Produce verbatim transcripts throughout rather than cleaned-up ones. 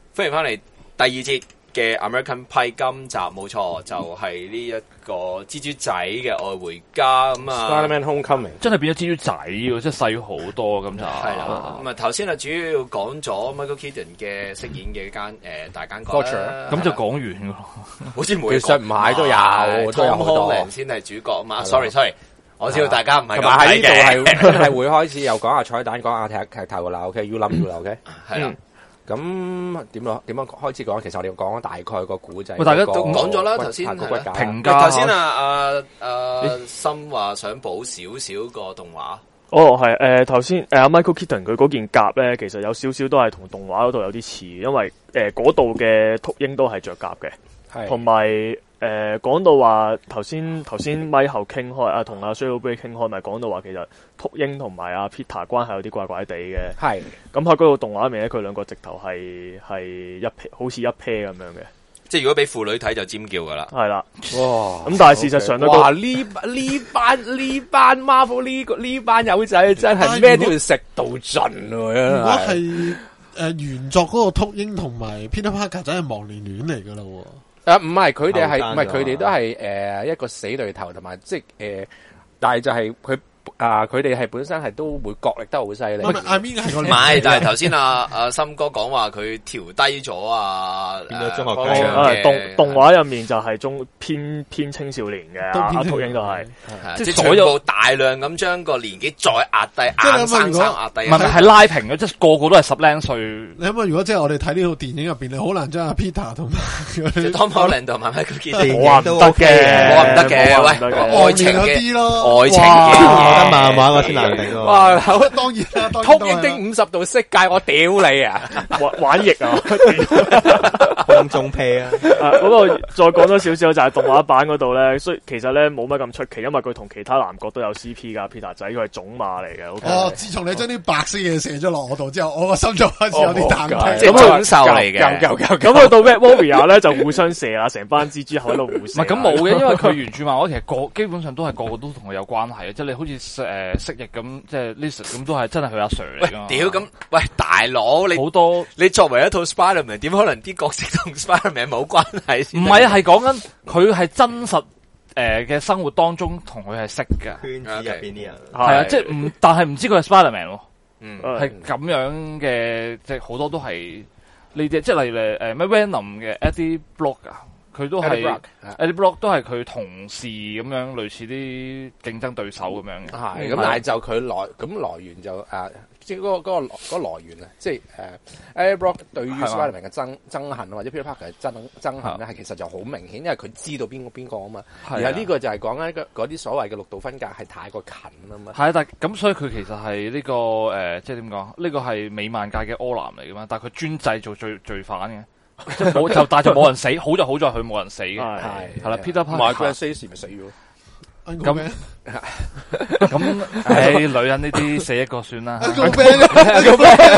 歡迎翻嚟第二節嘅 American Pie， 今集冇錯就係呢一個蜘蛛仔嘅愛回家咁啊 Spider-Man Homecoming 真係變咗蜘蛛仔喎，真係細好多咁就係啦。咁啊頭先啊主要講咗 Michael Keaton 嘅飾演嘅間誒大奸角啦， 咁就講完㗎咯。 好似每其實唔係都有都有好多 Tom Holland 先係主角啊嘛。Sorry sorry，我知道大家唔係咁同埋喺呢度睇嘅， 係係會開始又講下彩蛋，講下劇劇頭啦。OK，You Love You Love OK， 係啦。 咁點樣點樣開始講？其實我哋要講大概個古仔。 喂大家都講咗啦，頭先個骨架評價頭先啊啊啊森話想補少少個動畫。 哦，係誒頭先誒阿 Michael Keaton 佢嗰件甲咧，其實有少少都係同動畫嗰度有啲似，因為誒嗰度嘅禿鷹都係着甲嘅，同埋誒講到話頭先頭先咪後傾開啊，同阿 Shirley Bassey 傾開，咪講到話其實禿鷹同埋阿 Peter 關係有啲怪怪地嘅。係咁喺嗰個動畫入面咧，佢兩個直頭係係一 pair，好似一 pair 咁樣嘅。 即係如果俾婦女睇就尖叫噶啦， 係啦， 哇！ 咁但係事實上咧， 哇呢呢班呢班 Marvel 呢個呢班友仔真係咩都要食到盡喎！ 如果係誒、呃、原作嗰個禿鷹同埋 Peter Parker 真係忘年戀嚟噶啦喎！ 啊唔係佢哋係唔係佢哋都係誒、呃、一個死對頭，同埋即係誒、呃，但係就係佢。啊！佢哋係本身係都會角力得好犀利。 唔係，I mean 係個唔係，但係頭先阿阿森哥講話佢調低咗啊， 變咗中學雞嘅動動畫入面就係中偏偏青少年嘅，阿禿鷹就係即係所有大量咁將個年紀再壓低，硬生生壓低。 唔係係拉平嘅，即係個個都係十零歲。 你諗下，如果即係我哋睇呢套電影入邊，你好難將阿 Peter 同埋 Tom Holland 同埋 Michael Keaton 我話唔得嘅， 我話唔得嘅，喂，愛情嘅愛情嘅嘢。 漫畫我先難頂咯。 哇！好當然啦，當然禿鷹的五十度色戒，我屌你啊！ 玩玩翼啊！ 空中啤啊！ 嗰個再講多少少就係動畫版嗰度咧，所以其實咧冇乜咁出奇，因為佢同其他男角都有 C P 噶，Peter 仔佢係種馬嚟嘅。 哦，自從你將啲白色嘢射咗落我度之後，我個心就開始有啲淡定。 即係感受嚟嘅。 咁去到咩 Warrior 咧就互相射啦，成班蜘蛛喺度互射。 唔係咁冇嘅，因為佢原著漫畫其實個基本上都係個個都同佢有關係嘅，即係你好似誒蜥蜴咁，即係 Lizard 咁都係真係佢阿 Sir 嚟㗎嘛。 屌咁，喂大佬你好多你作為一套 Spider-Man， 點可能啲角色同 Spider-Man 冇關係先？ 唔係啊，係講緊佢係真實誒嘅生活當中同佢係識嘅圈子入邊啲人係啊，即係唔但係唔知佢係 Spider-Man 喎， 嗯係咁樣嘅，即係好多都係呢啲，即係例如誒誒咩 Venom 嘅 Eddie Brock 啊。佢都係 Eddie Brock 都係佢同事咁樣，類似啲競爭對手咁樣嘅。 係咁，但係就佢來咁來源就誒，即係嗰個嗰個嗰個來源啊，即係誒 Eddie Brock 對於 Spider-Man 嘅憎憎恨或者 Peter Parker 嘅憎憎恨咧，係其實就好明顯，因為佢知道邊個邊個啊嘛。而係呢個就係講緊嗰啲所謂嘅六道分界係太過近啊嘛。 係啊，但係咁所以佢其實係呢個誒，即係點講？呢個係美漫界嘅柯南嚟噶嘛，但係佢專製做罪罪犯嘅。即係冇就，但係就冇人死，好就好在佢冇人死嘅，係係啦。Peter Parker 佢 Stacy 咪死咗， 咁咁誒，女人呢啲死一個算啦。 Uncle Ben，Uncle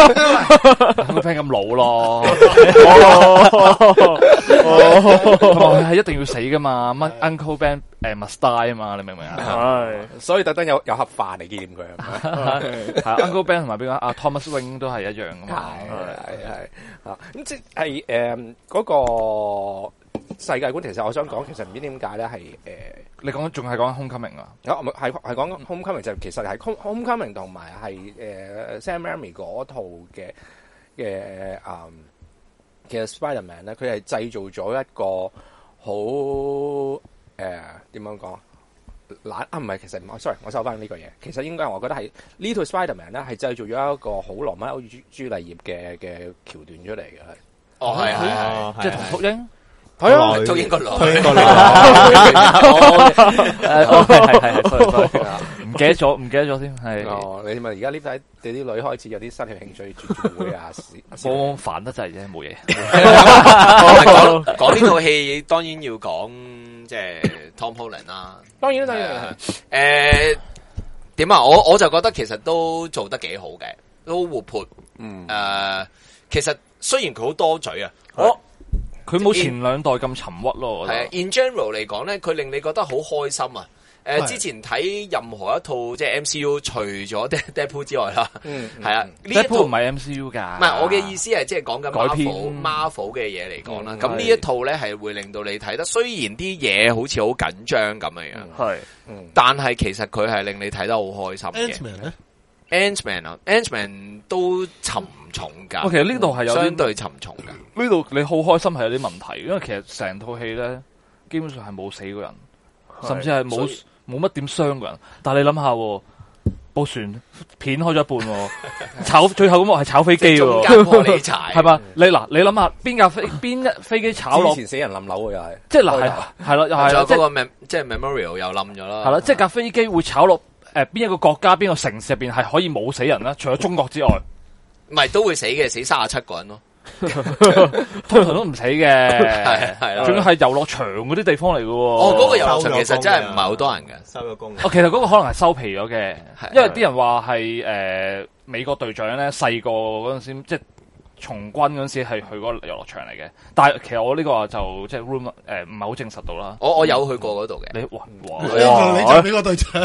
Ben，Uncle Ben 咁老咯，同埋佢係一定要死噶嘛。乜 Uncle Ben 誒 must die 啊嘛，你明唔明啊？ 係， 所以特登有有盒飯嚟紀念佢。 係 Uncle Ben 同埋邊個啊 Thomas Wayne 都係一樣噶嘛。 係係啊，咁即係誒嗰個世界觀，其實我想講，其實唔知點解咧，係誒你講仲係講 Homecoming 啊？ 係係係講 Homecoming 就其實係 Homecoming 同埋係誒 Sam Raimi 嗰套嘅嘅誒嘅 Spider-Man 咧，佢係製造咗一個好誒點樣講懶啊？唔係，其實唔係 sorry，我收翻呢個嘢。其實應該我覺得係呢套 Spider-Man 咧係製造咗一個好羅密歐與朱麗葉嘅嘅橋段出嚟嘅，係哦係係即係同禿鷹。 係啊， 禿鷹個女， 禿鷹個女， 係係係，唔記得咗，唔記得咗添，係。 哦，你咪而家呢排你啲女開始有啲新嘅興趣，轉轉會啊， 我煩得滯啫，冇嘢。 講講呢套戲，當然要講即係 Tom Holland 啦。 當然啦，當然。 誒點啊？我我就覺得其實都做得幾好嘅，都活潑。嗯。誒，其實雖然佢好多嘴啊，我。 佢冇前兩代咁沉鬱咯， 係啊 in general 嚟講咧，佢令你覺得好開心啊！ 誒，之前睇任何一套即係 M C U 除咗 Deadpool 之外啦，係啊，呢一套唔係 M C U 㗎。 唔係我嘅意思係即係講緊改編 Marvel Marvel 嘅嘢嚟講啦。咁呢一套咧係會令到你睇得，雖然啲嘢好似好緊張咁樣樣，係，但係其實佢係令你睇得好開心嘅。 Ant-Man 咧 Ant-Man 啊 ，Ant-Man 都沉重㗎。 其實呢度係有啲相對沉重㗎。 呢度你好開心係有啲問題，因為其實成套戲咧基本上係冇死過人，甚至係冇冇乜點傷過人。但係你諗下，部船片開咗一半，炒最後嗰幕係炒飛機喎， 中間破你柴係嘛？你嗱，你諗下邊架飛邊一飛機炒落， 之前死人冧樓喎又係， 即係嗱係係咯，又係仲有嗰個 mem 即係 Memorial 又冧咗啦。 係啦，即係架飛機會炒落誒邊一個國家邊個城市入邊係可以冇死人啦？除咗中國之外， 唔係都會死嘅，死三十七個人咯。 通常都唔死嘅， 係係啦， 仲要係遊樂場嗰啲地方嚟嘅喎。 哦，嗰個遊樂場其實真係唔係好多人嘅， 收咗工。 哦，其實嗰個可能係收皮咗嘅，因為啲人話係誒美國隊長咧細個嗰陣時，即係從軍嗰陣時係去嗰個遊樂場嚟嘅。但係其實我呢個就即係 room 誒唔係好證實到啦。 我我有去過嗰度嘅。 你哇哇， 你就係美國隊長。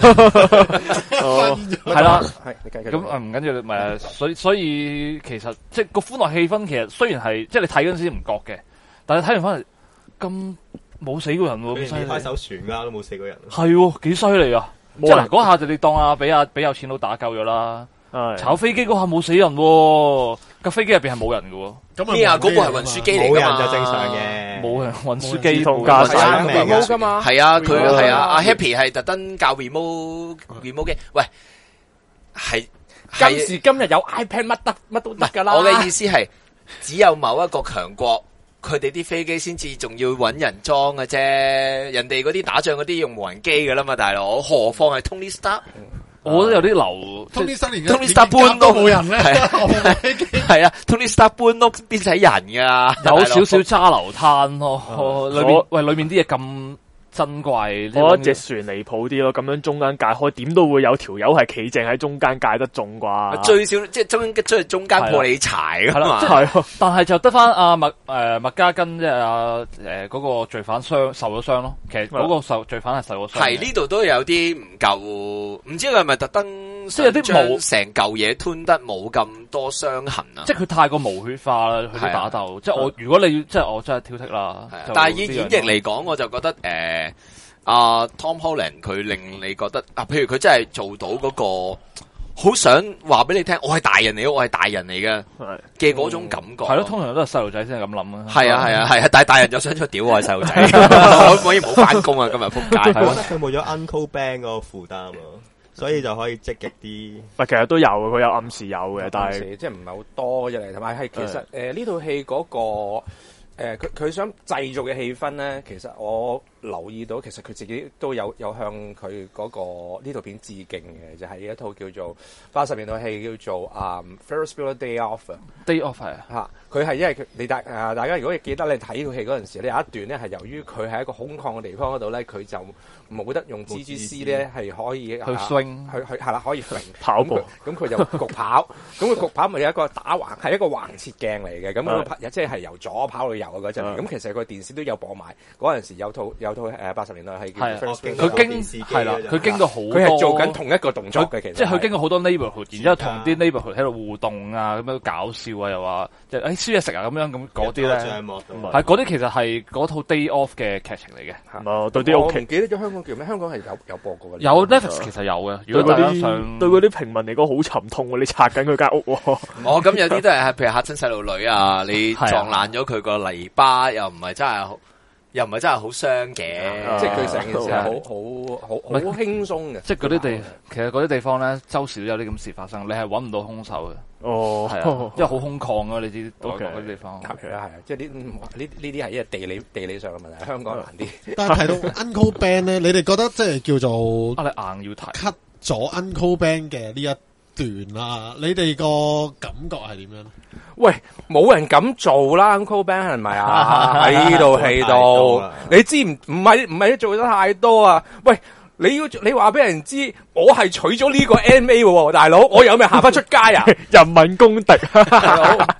係啦， 係你繼續。 咁啊唔緊要，咪所以所以其實即係個歡樂氣氛，其實雖然係即係你睇嗰陣時唔覺嘅，但係睇完翻嚟咁冇死過人喎，咁犀利。 開艘船㗎都冇死過人。 係喎，幾犀利啊！即係嗱，嗰下就你當啊，俾啊俾有錢佬打救咗啦。炒飛機嗰下冇死人喎，架飛機入邊係冇人嘅喎。 咁咩啊？嗰部係運輸機嚟㗎嘛？ 冇人就正常嘅。 冇人運輸機同駕駛 remote㗎嘛？ 係啊，佢係啊，阿 Happy 係特登教 remote remote 機。喂，係今時今日有 iPad 乜得乜都得㗎啦。 我嘅意思係只有某一個強國，佢哋啲飛機先至仲要揾人裝嘅啫。人哋嗰啲打仗嗰啲用無人機㗎啦嘛，大佬。何況係 Tony Stark。 我覺得有啲流 ，Tony Stark 連 Tony Stark 搬都冇人咧， 係啊 ，Tony Stark 搬屋邊使人噶， 有少少揸流灘咯，裏面喂裏面啲嘢咁珍貴， 我覺得隻船離譜啲咯，咁樣中間界開，點都會有條友係企正喺中間界得中啩？ 最少即係中即係中間破你柴噶嘛？ 係，但係就得翻阿麥誒麥加根即係阿誒嗰個罪犯傷受咗傷咯。其實嗰個受罪犯係受咗傷。 係呢度都有啲唔夠，唔知佢係咪特登即係有啲冇成嚿嘢吞得冇咁多傷痕啊？ 即係佢太過無血化啦，佢啲打鬥。即係我如果你即係我真係挑剔啦。 但係以演繹嚟講，我就覺得誒。阿、uh, Tom Holland 佢令你覺得啊，譬如佢真係做到嗰、嗰個好想話俾你聽，我係大人嚟，我係大人嚟嘅嘅嗰種感覺。 係咯，通常都係細路仔先係咁諗啊。 係啊係啊係啊，但係大人就想出屌我係細路仔，可唔可以冇翻工啊？今日仆街。 我覺得佢冇咗 Uncle Ben 嗰個負擔啊，所以就可以積極啲。 喂，其實都有嘅，佢有暗示有嘅，但係即係唔係好多啫嚟，同埋係其實誒呢套戲嗰個。誒佢佢想製造嘅氣氛咧，其實我留意到，其實佢自己都有有向佢嗰、那個呢套片致敬嘅，就係、是、一套叫做八十年代戲叫做啊、um, Ferris Bueller Day Off。Day Off 係啊，佢係因為佢你大誒大家如果記得你睇套戲嗰陣時咧，有一段咧係由於佢喺一個空曠嘅地方嗰度咧，佢就冇得用蜘蛛絲咧係可以去 swing 去去係啦，可以跑步， 咁佢就焗跑，咁佢焗跑咪有一個打橫係一個橫切鏡嚟嘅，咁佢即係由左跑到右嗰陣，咁其實個電視都有播埋嗰陣時有套有套誒八十年代係叫佢經係啦，佢經過好多， 佢係做緊同一個動作嘅，其實即係佢經過好多 neighborhood，然之後同啲 neighborhood 喺度互動啊，咁樣搞笑啊，又話誒誒燒嘢食啊咁樣咁嗰啲咧，係嗰啲其實係嗰套 Day Off 嘅劇情嚟嘅。 哦，對啲屋企， 唔記得咗香港叫咩？香港係有有播過嘅。 有 Netflix 其實有嘅。如果大家想對嗰啲平民嚟講好沉痛喎，你拆緊佢間屋喎。 哦，咁有啲都係譬如嚇親細路女啊，你撞爛咗佢個泥巴，又唔係真係好。又唔係真係好傷嘅， 即係佢成件事係好好好好輕鬆嘅。 即係嗰啲地，其實嗰啲地方咧，周時都有啲咁事發生，你係揾唔到兇手嘅。 哦， 係啊，因為好空曠啊，你知外國嗰啲地方。 係啊，係啊，即係呢呢呢啲係因為地理地理上嘅問題，香港難啲。 但係提到 Uncle Ben 咧，你哋覺得即係叫做啊，你硬要提 cut 咗 Uncle Ben 嘅呢一段啦，你哋個感覺係點樣咧？ 喂，冇人咁做啦 ，Uncle Ben 係咪啊？喺呢度戲度，你知唔唔係唔係做得太多啊？喂，你要你話俾人知，我係娶咗呢個 M A 喎，大佬，我有咩行翻出街啊？ 人民公敵， 大佬，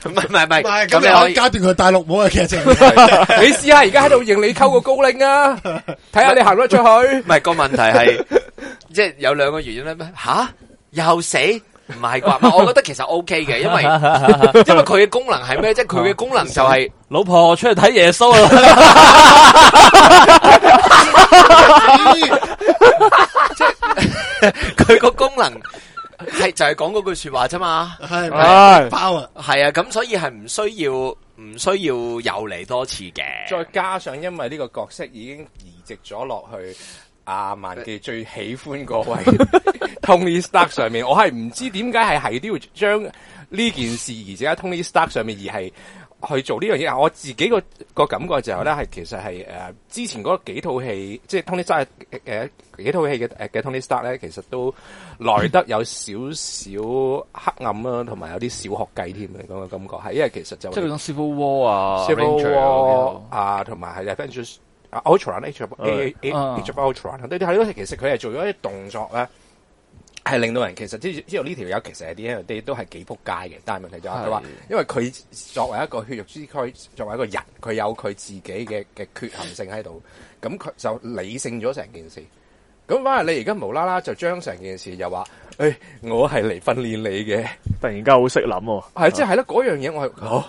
唔係唔係唔係， 咁咁你可以你可以加段佢戴綠帽嘅劇情。 你試下而家喺度認你溝個高領啊，睇下你行得出去。 唔係個問題係，即係有兩個原因咧咩？吓又死？唔係啩？我覺得其實 O K 嘅，因為因為佢嘅功能係咩？即係佢嘅功能就係老婆出去睇耶穌啦。 即係佢個功能係就係講嗰句說話啫嘛。 係係包啊， 係啊，咁所以係唔需要唔需要又嚟多次嘅。 再加上因為呢個角色已經移植咗落去阿萬記最喜歡嗰位 Tony Stark 上面，我係唔知點解係係都要將呢件事移植喺 Tony Stark 上面，而係去做呢樣嘢。我自己個個感覺就係咧，係其實係誒、呃、之前嗰幾套戲，即係 Tony Stark 誒、呃、幾套戲嘅誒嘅 Tony Stark 咧，其實都來得有少少黑暗啦，同埋有啲小學雞添嘅咁嘅感覺，係因為其實就即係嗰種 Civil War 啊 Civil Ranger War 啊，同埋係 Avengers。啊 ，Ultron Age of Uh, Age of Ultron，呢啲係咯，其實佢係做咗一啲動作咧，係令到人其實知知道呢條友其實係啲啲都係幾撲街嘅，但係問題就係佢話，因為佢作為一個血肉之軀，作為一個人，佢有佢自己嘅嘅缺陷性喺度，咁佢就理性咗成件事。咁反而你而家無啦啦就將成件事又話，誒、哎，我係嚟訓練你嘅， 突然間好識諗喎。 係即係咧嗰樣嘢，我係。哦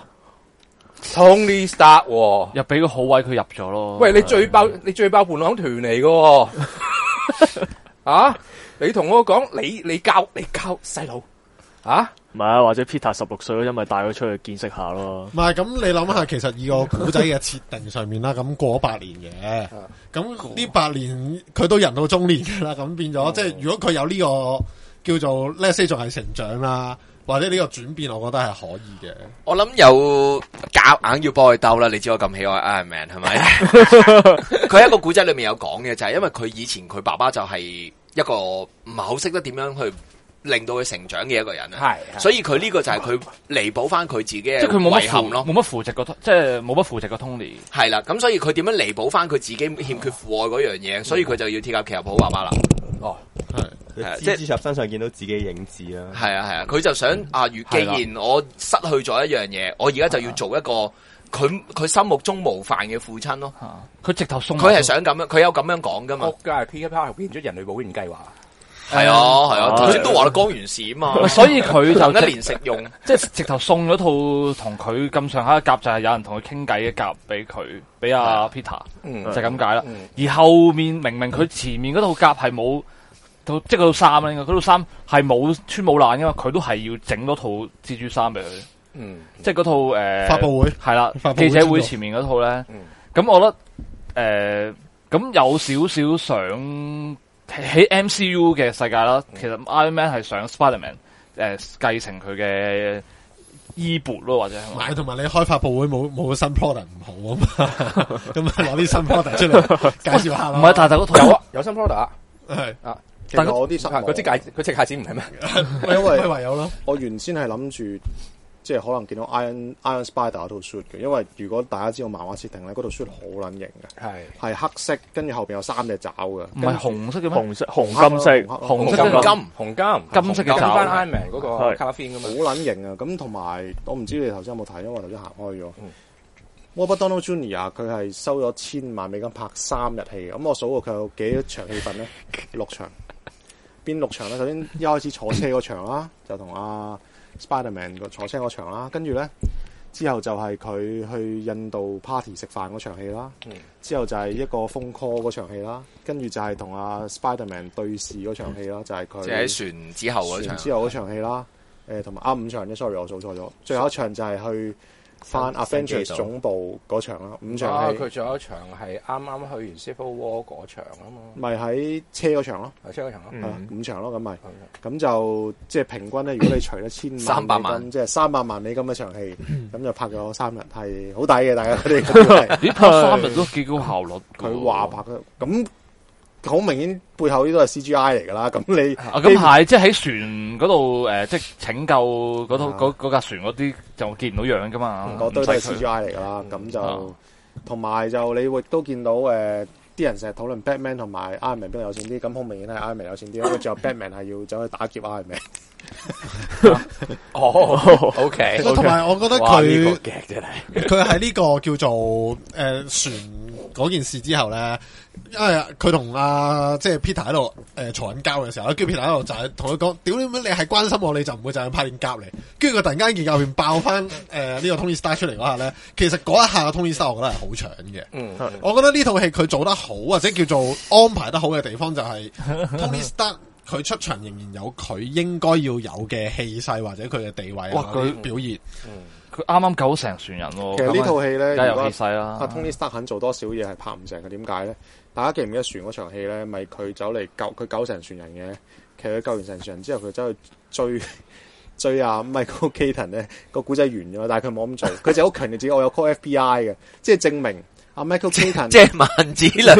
Tony Stark 喎， 又俾個好位佢入咗咯。 喂，你最爆你最爆伴郎團嚟噶，啊！你同我講，你你教你教細路啊？ 唔係啊，或者 Peter 十六歲咯，因為帶佢出去見識下咯。 唔係咁，你諗下，其實以個古仔嘅設定上面啦，咁過咗八年嘅，咁呢八年佢都人到中年噶啦，咁變咗，即係如果佢有呢個叫做 let's say 仲係成長啦。或者呢個轉變，我覺得係可以嘅。 我諗有夾硬要幫佢兜啦，你知我咁喜愛 Iron Man 係咪？佢喺一個古仔裏面有講嘅，就係因為佢以前佢爸爸就係一個唔係好識得點樣去令到佢成長嘅一個人啊。係，所以佢呢個就係佢彌補翻佢自己嘅遺憾咯。 冇乜扶植個，即係冇乜扶植個 Tony。 係啦，咁所以佢點樣彌補翻佢自己欠缺父愛嗰樣嘢？所以佢就要鐵甲奇俠寶爸爸啦。哦，係。 蜘蛛俠身上見到自己嘅影子啦， 係啊係啊，佢就想啊，如既然我失去咗一樣嘢，我而家就要做一個佢佢心目中模範嘅父親咯。 佢直頭送， 佢係想咁樣，佢有咁樣講噶嘛。 屋家係 Peter Parker 變咗人類保險計劃， 係啊係啊，頭先都話啦，光源氏啊嘛， 所以佢就一年食用， 即係直頭送咗套同佢咁上下嘅甲，就係有人同佢傾偈嘅甲俾佢，俾阿 Peter，就係咁解啦。而後面明明佢前面嗰套甲係冇。即係嗰套衫啦，嗰套衫係冇穿冇爛噶嘛，佢都係要整多套蜘蛛衫俾佢。嗯，即係嗰套誒、呃、 發佈會係啦，記者會前面嗰套咧。咁、嗯、我覺得誒，咁、呃、有少少想喺 M C U 嘅世界啦。嗯、其實 Iron Man 係想 Spider-Man 誒、呃、繼承佢嘅衣缽咯，或者係同埋你開發佈會冇冇新 product 唔好啊嘛，咁攞啲新 product 出嚟介紹下咯。 唔係，但係嗰套有啊，有新 product 係啊。 其實我啲失望， 嗰支戒佢隻戒指唔係咩？ 因為唯有咯。 我原先係諗住，即係可能見到 Iron Iron Spider 嗰套 suit 嘅，因為如果大家知道漫畫設定咧，嗰套 suit 好撚型嘅，係係黑色，跟住後邊有三隻爪嘅， 唔係紅色嘅咩？ 紅色、紅金色、 紅色嘅金、 紅金、 金色嘅爪。 翻 Iron Man 嗰個 color theme 咁嘛， 好撚型啊！咁同埋我唔知你頭先有冇睇，因為我頭先行開咗。Robert Downey Junior 佢係收咗千萬美金拍三日戲，咁我數過佢有幾多場戲份咧？六場。邊六場咧？首先一開始坐車嗰場啦，就同阿 Spider-Man 個坐車嗰場啦，跟住咧之後就係佢去印度 party 食飯嗰場戲啦，嗯、之後就係一個 phone call 嗰場戲啦，跟住就係同阿 Spider-Man 對視嗰場戲啦，嗯、就係佢即係喺船之後嗰場， 船之後嗰場戲啦，誒同埋啊五場啫 sorry 我數錯咗，最後一場就係去翻 Avengers 總部嗰場啦，五場戲。 佢仲有一場係啱啱去完 Civil War 嗰場啊嘛。 咪喺車嗰場咯， 係車嗰場咯， 係五場咯，咁咪咁就即係平均咧。如果你除咗千萬三百萬，即係三百萬美金一場戲，咁就拍咗三日，係好抵嘅。大家佢哋咦拍三日都幾高效率。 佢話拍嘅咁。好明顯背後呢都係 C G I 嚟噶啦，咁你啊咁係，即係喺船嗰度誒，即係拯救嗰套嗰嗰架船嗰啲就見唔到樣噶嘛， 嗰堆都係 C G I 嚟噶啦，咁就同埋就你亦都見到誒，啲人成日討論 Batman 同埋 Iron Man 邊個有錢啲，咁好明顯係 Iron Man 有錢啲，因為最後 Batman 係要走去打劫 Iron Man。 哦，OK， 同埋我覺得哇呢佢個劇真係佢喺呢個叫做誒、呃、船嗰件事之後咧，因為佢同阿即係 Peter 喺度誒嘈緊交嘅時候，跟住 Peter 喺度就係同佢講：屌你乜？你係關心我，你就唔會就係派件夾嚟。跟住佢突然間件夾片爆翻誒呢個 Tony Stark 出嚟嗰下咧，其實嗰一下 Tony Stark 我覺得係好搶嘅。 嗯， 我覺得呢套戲佢做得好或者叫做安排得好嘅地方就係 Tony Stark 佢出場仍然有佢應該要有嘅氣勢或者佢嘅地位。 哇！佢表現。 嗯佢啱啱救成船人喎。 其實呢套戲咧， 梗係有如果氣勢啦。 阿 Tony Stark 肯做多少嘢係拍唔成嘅，點解咧？大家記唔記得船嗰場戲咧？咪佢走嚟救佢救成船人嘅，其實佢救完成船人之後，佢走去追追阿 Michael Keaton 咧，個古仔完咗，但係佢冇咁做，佢就好強調自己我有 call F B I 嘅，即係證明阿 Michael Keaton 即係萬梓良、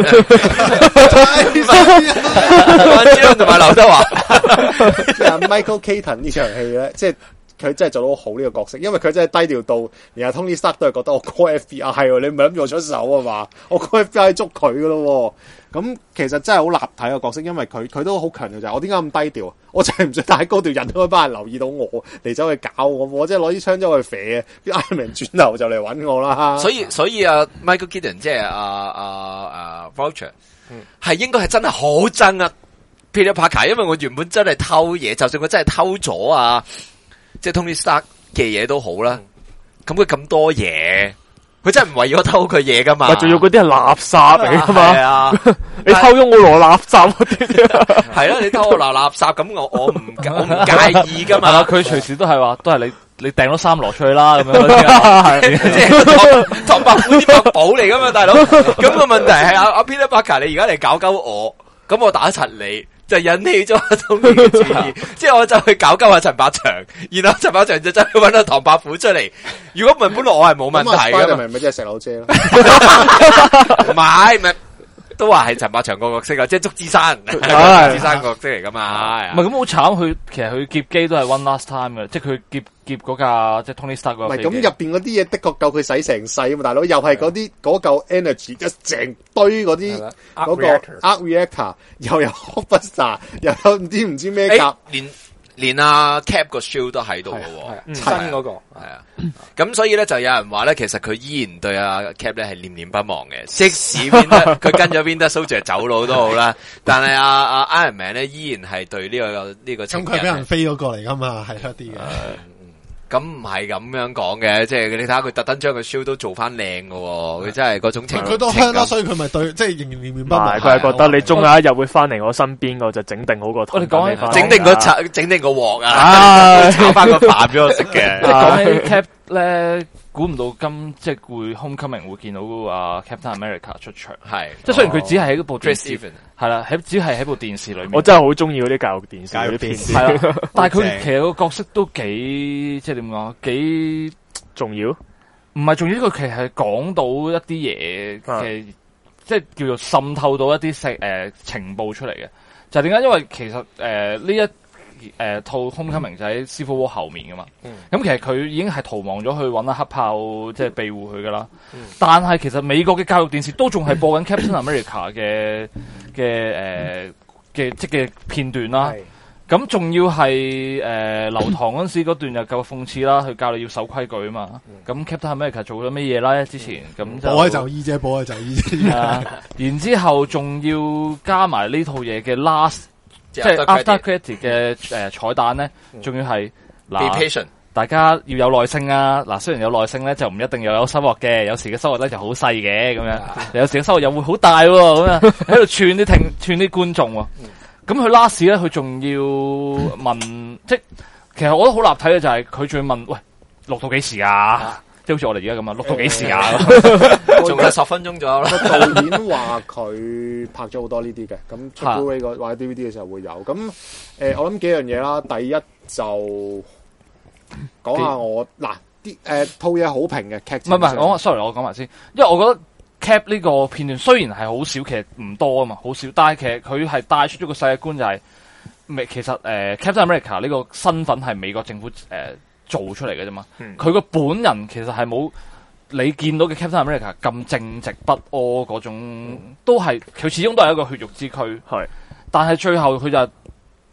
萬梓良同埋劉德華， 即係 Michael Keaton 呢場戲咧，即係。佢真係做到好呢個角色，因為佢真係低調到，連阿 Tony Stark 都係覺得我 call F B I 喎，你唔係諗住我出手啊嘛？我 call F B I 捉佢噶咯，咁其實真係好立體嘅角色，因為佢佢都好強調就係我點解咁低調啊？我就係唔想太高調，引到一班人留意到我嚟走去搞我，我即係攞啲槍走去射嘅，啲 Iron Man 轉頭就嚟揾我啦。 所以所以啊 Michael Keaton 即係啊啊啊 Vulture 係應該係真係好憎啊 Peter Parker，因為我原本真係偷嘢，就算佢真係偷咗啊。即係 Tony Stark 嘅嘢都好啦，咁佢咁多嘢，佢真係唔為咗偷佢嘢噶嘛？ 咪仲要嗰啲係垃圾嚟噶嘛？ 係啊， 你偷咗我攞垃圾嗰啲， 係啦，你偷我拿垃圾，咁我我唔我唔介意噶嘛？ 佢隨時都係話，都係你你掟咗三羅出去啦，咁樣即係唐伯虎啲法寶嚟噶嘛，大佬。咁個問題係阿阿 Peter Parker，你而家嚟搞鳩我，咁我打柒你。就引起咗阿東尼嘅注意，即係我就去搞鳩阿陳百祥，然後陳百祥就走去揾阿唐伯虎出嚟。如果唔係，本來我係冇問題嘅。 咪咪即係石榴姐咯？ 唔係，咪都話係陳百祥個角色啊，即係祝枝山，祝枝山個角色嚟噶嘛。 唔係咁好慘，佢其實佢劫機都係 one last time 嘅，即係佢劫劫嗰架即係 Tony Stark 嗰架飛機。 唔係咁入邊嗰啲嘢的確夠佢使成世啊嘛，大佬又係嗰啲嗰嚿 energy 一成堆嗰啲嗰個 arc reactor， 又有 Hulkbuster， 又有唔知唔知咩夾， 連連阿 Cap 個 shield 都喺度嘅喎， 新嗰個係啊。咁所以咧就有人話咧，其實佢依然對阿 Cap 咧係念念不忘嘅，即使 Winter 佢跟咗 Winter Soldier 走佬都好啦，但係阿阿 Iron Man 咧依然係對呢個呢個情人。 咁佢俾人飛咗過嚟噶嘛，係一啲嘅。 咁唔係咁樣講嘅，即係你睇下佢特登將個 show 都做翻靚嘅，佢真係嗰種情。 佢都香啦，所以佢咪對，即係仍然念念不忘。 佢係覺得你終有一日會翻嚟我身邊，我就整定好個。 我哋講起整定個炒，整定個鑊啊，炒翻個飯俾我食嘅。 講起 Cap 咧，估唔到今即係會 Homecoming 會見到啊 Captain America 出場， 係即係雖然佢只係喺部電視 Even 係啦，喺只係喺部電視裏面。 我真係好中意嗰啲教育電視嗰啲片係啦，但係佢其實個角色都幾即係點講幾重要。 唔係重要，呢個其實係講到一啲嘢嘅，即係叫做滲透到一啲誒、呃、情報出嚟嘅。就係點解？因為其實誒呢、呃、一誒、呃、套 Homecoming 就喺 Civil War 後面噶嘛。咁、嗯、其實佢已經係逃亡咗去揾阿黑豹，即係庇護佢噶啦。嗯、但係其實美國嘅教育電視都仲係播緊 Captain America 嘅嘅誒嘅即嘅片段啦。咁仲要係誒流堂嗰陣時嗰段又夠諷刺啦，佢教你要守規矩啊嘛。咁 Captain America 做咗咩嘢啦？之前咁就保開就醫啫，保開就醫啫。 啊，然之後仲要加埋呢套嘢嘅 last， 即係 after credit 嘅誒彩蛋咧，仲要係嗱，大家要有耐性啊！嗱，雖然有耐性咧，就唔一定又有收穫嘅，有時嘅收穫咧就好細嘅咁樣，有時嘅收穫又會好大喎，咁樣喺度串啲聽串啲觀眾喎。咁佢 last 咧，佢仲要問，即係其實我覺得好立體嘅就係佢仲要問，喂，錄到幾時啊？即係好似我哋而家咁啊，錄到幾時啊？ 仲有十分鐘左右啦。 導演話佢拍咗好多呢啲嘅，咁出 Blu-ray 個或者 D V D 嘅時候會有。咁誒、呃，我諗幾樣嘢啦。第一就講下我嗱啲誒套嘢好評嘅劇情。 唔係唔係，我 sorry，我講埋先，因為我覺得。Cap 呢個片段雖然係好少，其實唔多啊嘛，好少，但係其實佢係帶出咗個世界觀就係、是，美其實誒、呃、Captain America 呢個身份係美國政府誒、呃、做出嚟嘅啫嘛，佢個、嗯、本人其實係冇你見到嘅 Captain America 咁正直不阿嗰種，嗯、都係佢始終都係一個血肉之軀，係，但係最後佢就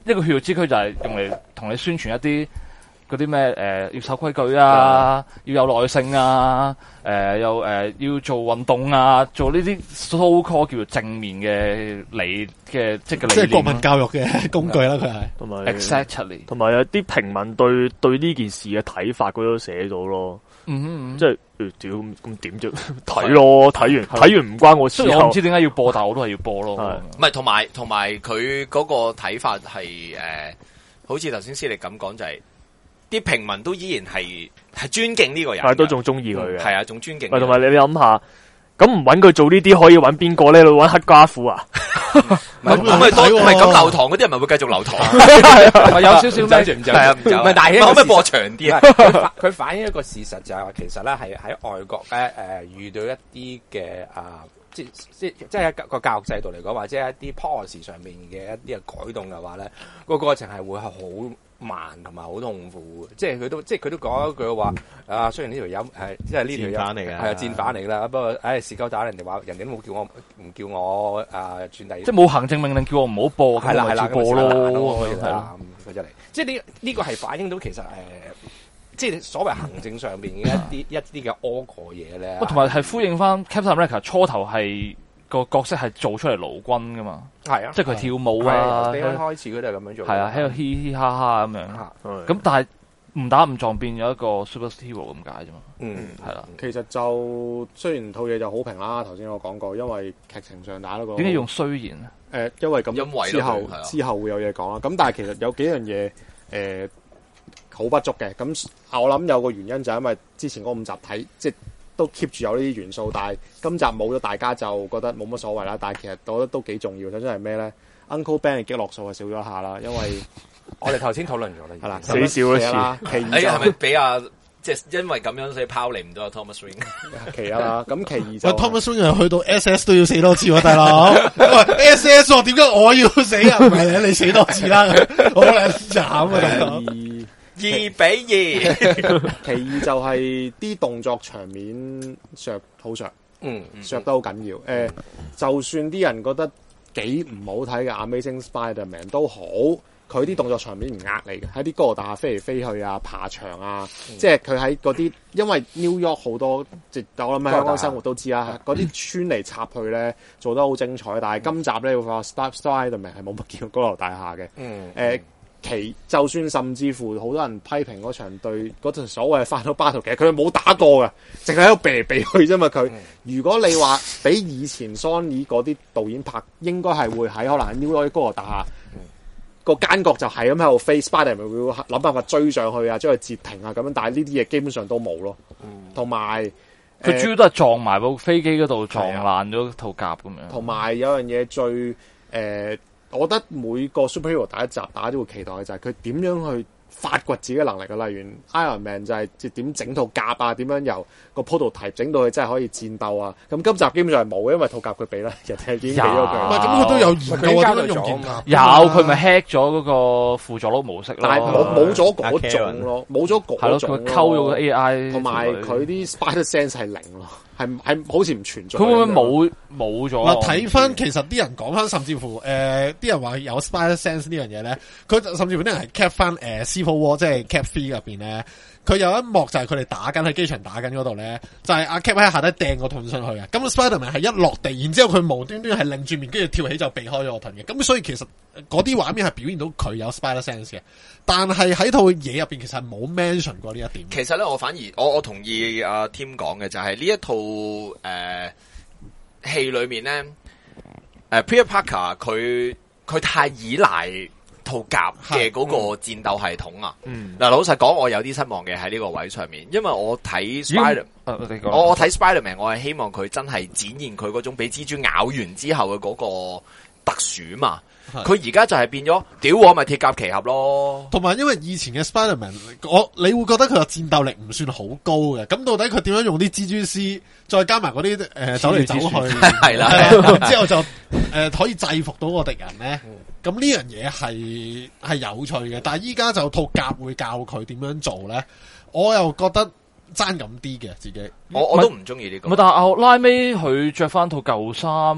一個血肉之軀就係用嚟同你宣傳一啲嗰啲咩誒要守規矩啊，嗯、要有耐性啊，誒、呃、又誒、呃、要做運動啊，做呢啲 so call 叫做正面嘅理嘅即係即係國民教育嘅工具啦，佢係同埋 exactly， 同埋有啲平民對對呢件事嘅睇法，佢都寫到咯。嗯嗯，即係屌咁點啫？睇咯，睇完睇完唔關我事。 雖然我唔知點解要播，但係我都係要播咯。 唔係同埋同埋佢嗰個睇法係誒、呃，好似頭先思力咁講就係、是。啲平民都依然係係尊敬呢個人， 係都仲中意佢嘅， 係啊，仲尊敬。 同埋你你諗下，咁唔揾佢做呢啲，可以揾邊個咧？你揾黑寡婦啊？ 咁咪多，唔係咁留堂嗰啲人咪會繼續留堂？ 有少少咩？ 係啊，唔走。唔係，但係可唔可以播長啲啊？ 佢佢反映一個事實就係話，其實咧係喺外國咧誒遇到一啲嘅啊，即即即係一個教育制度嚟講，或者一啲 policy 上面嘅一啲嘅改動嘅話咧，個過程係會係好慢同埋好痛苦嘅，即係佢都即係佢都講一句話啊，雖然呢條友係即係呢條友戰犯嚟嘅， 係啊戰犯嚟啦，不過唉事鳩打人哋話，人哋都冇叫我唔叫我啊傳遞， 即係冇行政命令叫我唔好播， 係啦係啦， 播咯， 係啦咁出嚟，即係呢呢個係反映到其實誒，即係所謂行政上邊嘅一啲一啲嘅 awkward 嘢咧， 同埋係呼應翻 Captain America 初頭係。個角色係做出嚟勞軍噶嘛， 係啊， 即係佢跳舞啊， 啱啱開始佢都係咁樣做， 係啊，喺度嘻嘻哈哈咁樣，咁但係誤打誤撞變咗一個 superhero 咁解啫嘛， 嗯， 係啦。 其實就雖然套嘢就好評啦，頭先我講過，因為劇情上打嗰個點解用雖然咧？誒、 呃，因為咁之後之後會有嘢講啦。咁但係其實有幾樣嘢誒好不足嘅。咁我諗有個原因就係因為之前嗰五集睇即係。都 keep 住有呢啲元素，但係今集冇咗，大家就覺得冇乜所謂啦。但係其實我覺得都幾重要。首先係咩咧 ？Uncle Ben 嘅擊落數係少咗一下啦，因為我哋頭先討論咗啦， 係啦， 死少一次啦。其二係咪俾阿即係因為咁樣所以拋離唔到阿 Thomas Wayne？ 其一啦，咁其二就 Thomas Wayne 去到 S S 都要死多次喎，大佬。喂 S S 喎，點解我要死啊？唔係你死多次啦，好撚慘啊！大佬。 二比二， 其二就係啲動作場面削好削，嗯，削得好緊要。誒、呃，就算啲人覺得幾唔好睇嘅 Amazing Spider-Man 都好，佢啲動作場面唔呃你嘅，喺啲高樓大廈飛嚟飛去啊，爬牆啊，嗯、即係佢喺嗰啲，因為 New York 好多，即係我諗喺香港生活都知啦，嗰啲穿嚟插去咧做得好精彩，但係今集咧會話 Spider-Man 係冇乜叫高樓大廈嘅，嗯，誒、呃。其就算甚至乎好多人批評嗰場對嗰場所謂翻到巴圖，其實佢冇打過嘅，淨係喺度避嚟避去啫嘛。佢、嗯、如果你話比以前 Sony 嗰啲導演拍，應該係會喺可能 New York 高樓大廈、嗯、個奸角就係咁喺度飛 Spider 咪會諗辦法追上去啊，將佢截停啊咁樣。但係呢啲嘢基本上都冇咯。同埋佢主要都係撞埋部飛機嗰度撞爛咗套甲咁樣。 同埋有樣嘢最誒。呃我覺得每個 superhero 第一集大家都會期待嘅就係佢點樣去發掘自己嘅能力啊！例如 Iron Man 就係即係點整套甲啊，點樣由個 prototype 整到佢真係可以戰鬥啊！咁今集基本上係冇，因為套甲佢俾啦，人哋已經俾咗佢。 唔係咁，佢都有研究啊，點樣用劍甲？ 有佢咪 hack 咗嗰個輔助佬模式咯？ 但係冇冇咗嗰種咯，冇咗嗰種咯。 佢溝咗個 A I， 同埋佢啲 Spider Sense 係零咯。係係好似唔存在。 佢會唔會冇冇咗？ 嗱，睇翻其實啲人講翻，甚至乎誒啲、呃、人話有 Spider Sense 呢樣嘢咧，佢甚至乎啲人係 cap 翻誒 Civil War，即係 Cap Three 入邊咧，佢有一幕就係佢哋打緊喺機場打緊嗰度咧，就係、是、阿 Cap 喺下底掟個盾上去啊！咁 Spiderman 係一落地，然之後佢無端端係擰住面，跟住跳起就避開咗個盾嘅。咁所以其實嗰啲畫面係表現到佢有 Spider Sense 嘅，但係喺套嘢入邊其實係冇 mention 過呢一點。 其實咧，我反而我我同意阿 Tim 講嘅就係呢一套誒戲裏面咧，誒、呃、Peter Parker 佢佢太依賴套甲嘅嗰個戰鬥系統啊。嗱、嗯，老實講，我有啲失望嘅喺呢個位上面，因為我睇 Spider，、嗯、我我睇 Spider-Man， 我係希望佢真係展現佢嗰種俾蜘蛛咬完之後嘅嗰個特殊嘛。佢而家就係變咗，屌我咪鐵甲奇俠咯。 同埋因為以前嘅 Spider-Man， 我你會覺得佢嘅戰鬥力唔算好高嘅。咁到底佢點樣用啲蜘蛛絲，再加埋嗰啲誒走嚟走去，係啦，之後就誒、呃、可以制服到個敵人咧？咁呢樣嘢係係有趣嘅。但係依家就套甲會教佢點樣做咧，我又覺得爭咁啲嘅自己。 我我都唔中意呢個。 但係拉尾佢着翻套舊衫。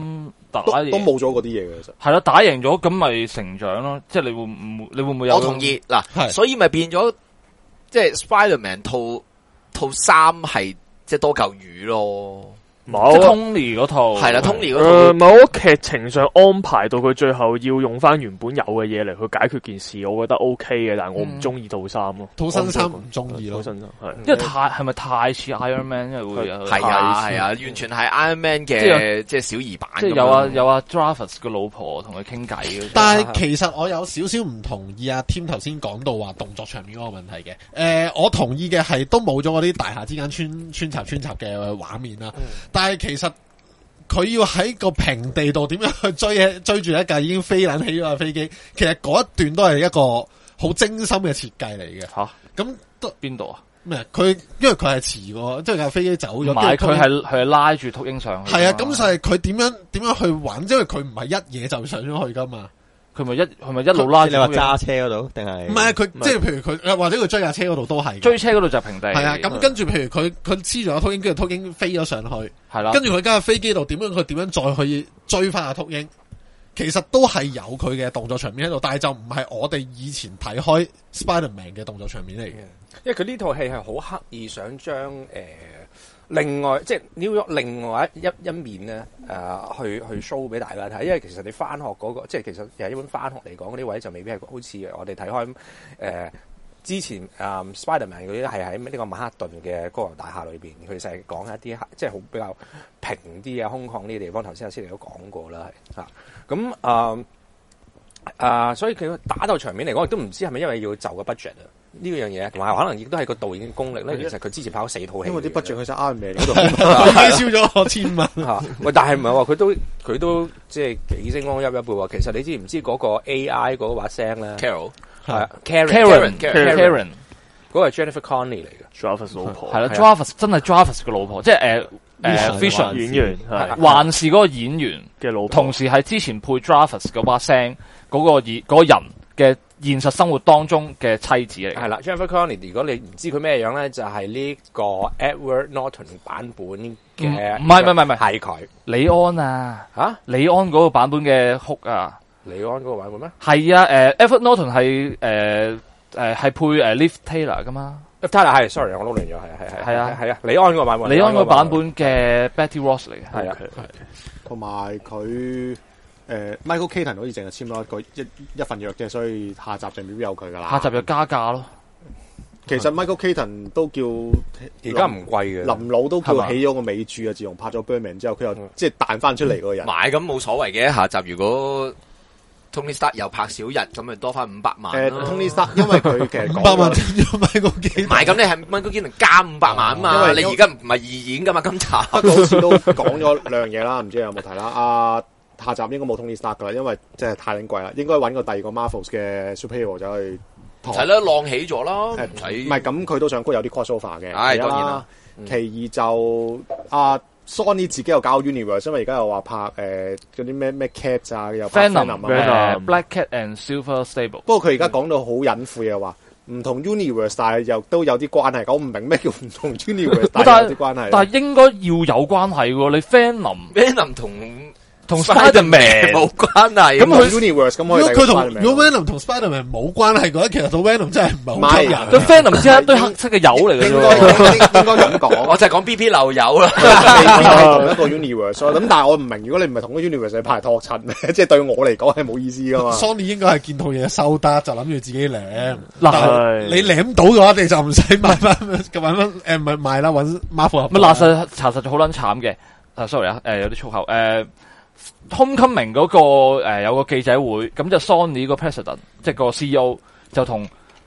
打都贏都冇咗嗰啲嘢嘅，其實係啦，打贏咗咁咪成長咯。即係你會唔會你會唔會有？ 我同意嗱，所以咪變咗即係 Spider-Man 套套衫係即係多嚿魚咯。 冇，即係 Tony 嗰套係啦，Tony 嗰套誒，某劇情上安排到佢最後要用翻原本有嘅嘢嚟去解決件事，我覺得 O K 嘅，但係我唔中意套衫咯， 套新衫唔中意咯， 套新衫係， 因為太係咪太似 Iron Man，因為會有係啊係啊，完全係 Iron Man 嘅即係小兒版， 即係有啊有啊 Jarvis 個老婆同佢傾偈。 但係其實我有少少唔同意阿 Tim 頭先講到話動作場面嗰個問題嘅。誒、呃，我同意嘅係都冇咗嗰啲大廈之間穿穿插穿插嘅畫面啦，嗯、但係其實。佢要喺個平地度點樣去追追住一架已經飛撚起咗嘅飛機，其實嗰一段都係一個好精心嘅設計嚟嘅。吓、啊，咁都邊度啊？ 咩？佢因為佢係遲過，即係架飛機走咗。 唔係，佢係佢係拉住禿鷹上去。 係啊，咁就係佢點樣點樣去揾？因為佢唔係一嘢就上咗去噶嘛。 佢咪一佢咪一路拉住？ 你話揸車嗰度定係？ 唔係佢即係譬如佢或者佢追架車嗰度都係。 追車嗰度就平地。 係啊，咁跟住譬如佢佢黐咗禿鷹，跟住禿鷹飛咗上去。係啦，跟住佢架飛機度點樣佢點樣再去追翻阿禿鷹？其實都係有佢嘅動作場面喺度，但係就唔係我哋以前睇開 Spider-Man 嘅動作場面嚟嘅。 因為佢呢套戲係好刻意想將誒。呃另外，即係 New York 另外一一一面咧，誒、呃，去去 show 俾大家睇。因為其實你翻學嗰、那個，即係其實又係一般翻學嚟講嗰啲位就未必係好似我哋睇開誒、呃、之前誒、呃、Spider-Man 嗰啲係喺呢個曼克頓嘅高樓大廈裏邊，佢就係講一啲即係好比較平啲嘅空曠呢啲地方。頭先阿師弟都講過啦，係嚇咁啊啊，所以佢打鬥場面嚟講，亦都唔知係咪因為要就個 budget 啊？呢樣嘢，同埋可能亦都係個導演嘅功力咧。其實佢之前拍咗四套戲， 因為啲 budget 佢就 Iron Man 嗰度， 燒咗我千蚊嚇。喂，但係唔係喎？佢都佢都即係幾星光熠熠喎。其實你知唔知嗰個 A I 嗰把聲咧 ？Carol 係啊 ，Karen，Karen，Karen 嗰個係 Jennifer Connelly 嚟嘅 ，Jarvis 老婆係啦 ，Jarvis 真係 Jarvis 嘅老婆，即係誒誒 Vision 演員係， 還是嗰個演員嘅老婆， 同時係之前配 Jarvis 嗰把聲嗰個演嗰個人嘅。現實生活當中嘅妻子嚟， 係啦 Jennifer Connelly。如果你唔知佢咩樣咧，就係、是、呢個 Edward Norton 版本嘅， 唔係唔係唔係唔係， 係佢李安啊嚇， 啊李安嗰個版本嘅哭啊， 李安嗰個版本咩？ 係啊，誒、呃、Edward Norton 係誒誒係配誒 Liv Taylor 噶嘛 ，Liv Taylor 係 sorry 我撈亂咗，係係係係啊係啊，李安嗰個版本， 李安嗰個版本嘅 Betty Ross 嚟嘅， 係啊， 同埋佢。誒、呃、Michael Keaton 好似淨係簽咗一個一一份約啫，所以下集就未必有佢噶啦。 下集就加價咯。 其實 Michael Keaton 都叫而家唔貴嘅， 林老都叫起咗個尾柱啊！自從拍咗 Birdman 之後，佢又即係彈翻出嚟嗰個人。 買咁冇所謂嘅，下集如果 Tony Stark 又拍少日，咁咪多翻五百萬。 誒、呃、Tony Stark 因為佢其實五百萬佔咗 Michael Keaton。 買咁你係 Michael Keaton加五百萬啊嘛，因為你而家唔係二演噶嘛，今集。 不過好似都講咗兩樣嘢啦，唔知你有冇睇啦？啊！下集應該冇 Tony Stark 噶啦，因為真係太撚貴啦，應該揾個第二個 Marvel 嘅 superhero 走去。 係啦，浪起咗啦，唔使。唔係咁，佢都想有啲 crossover 嘅。 係當然啦。 其二就啊 Sony 自己又搞 Universe，因為而家又話拍誒嗰啲咩咩 Cat 啊，又拍 Venom 啊 ，Black Cat and Silver Sable。 不過佢而家講到好隱晦嘅話，唔同 Universe， 但係又都有啲關係。我唔明咩叫唔同 Universe， 但係有啲關係。 但係應該要有關係喎，你 Venom，Venom 同。 同 Spider-Man 冇關係， 咁佢 Universe 咁可以。 如果佢同如果 Venom 同 Spider-Man 冇關係嘅話，其實到 Venom 真係唔係好吸引。 咁 Venom 只係一堆黑色嘅油嚟嘅啫。 應該咁講， 我就係講 B P 漏油啦。 同一個 Universe，咁但係我唔明，如果你唔係同一個 Universe，你拍嚟托襯，即係對我嚟講係冇意思噶嘛。 Sony 應該係見套嘢收得，就諗住自己舐。嗱，你舐到嘅話，你就唔使買翻咁揾翻誒，唔係賣啦，揾 Marvel。 乜嗱實查實就好撚慘嘅。啊 ，sorry 啊，誒有啲粗口誒。Homecoming 嗰、那個誒、呃、有個記者會，咁就 Sony 個 President 即係個 C E O 就同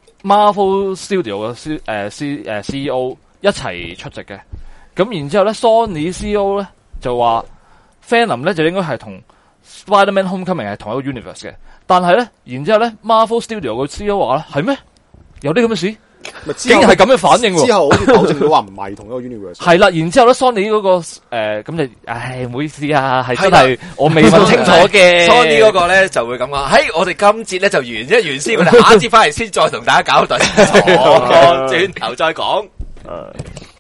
Marvel Studio 嘅 C 誒 C 誒 C E O 一齊出席嘅。咁然之後咧 Sony C E O 咧就話 Venom 咧就應該係同 Spider-Man Homecoming 係同一個 universe 嘅。但係咧，然之後咧 Marvel Studio 個 C E O 話咧係咩？有啲咁嘅事？竟然係咁嘅反應喎！ 之後好似保證到話唔係同一個 universe。 係啦，然之後咧 Sony 嗰、那個誒咁、呃、就，唉唔好意思啊，係真係我未問清楚嘅。 Sony 嗰個咧就會咁講，喺我哋今節咧就完，即係原先我哋下一節翻嚟先再同大家搞對，轉頭再講。